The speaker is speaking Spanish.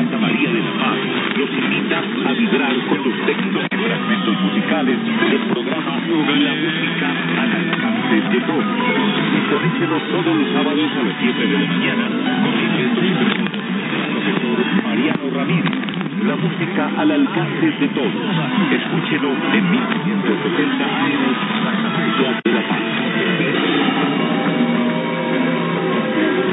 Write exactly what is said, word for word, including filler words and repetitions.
Santa María de la Paz los invita a vibrar con los textos y fragmentos musicales del programa La Música al Alcance de Todos. Sintonícenos todos los sábados a las siete de la mañana con libretos y preguntas. Profesor Mariano Ramírez. La música al alcance de todos. Escúchelo en mil quinientos setenta A M, Voz de la Paz.